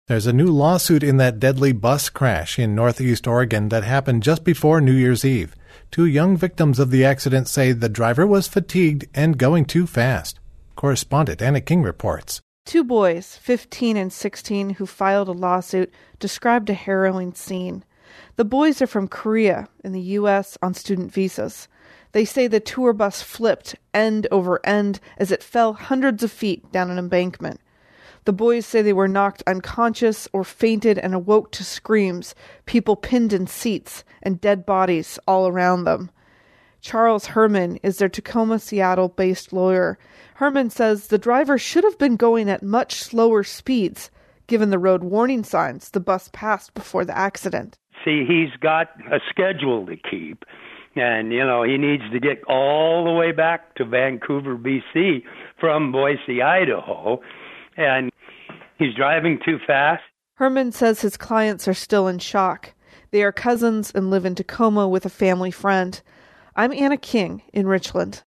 There's a new lawsuit in that deadly bus crash in Northeast Oregon that happened just before New Year's Eve. 2 young victims of the accident say the driver was fatigued and going too fast. Correspondent Anna King reports. 2 boys, 15 and 16, who filed a lawsuit, described a harrowing scene. The boys are from Korea in the U.S. on student visas. They say the tour bus flipped end over end as it fell hundreds of feet down an embankment. The boys say they were knocked unconscious or fainted and awoke to screams, people pinned in seats, and dead bodies all around them. Charles Herman is their Tacoma, Seattle-based lawyer. Herman says the driver should have been going at much slower speeds, given the road warning signs the bus passed before the accident. See, he's got a schedule to keep, and, he needs to get all the way back to Vancouver, BC from Boise, Idaho, and he's driving too fast. Herman says his clients are still in shock. They are cousins and live in Tacoma with a family friend. I'm Anna King in Richland.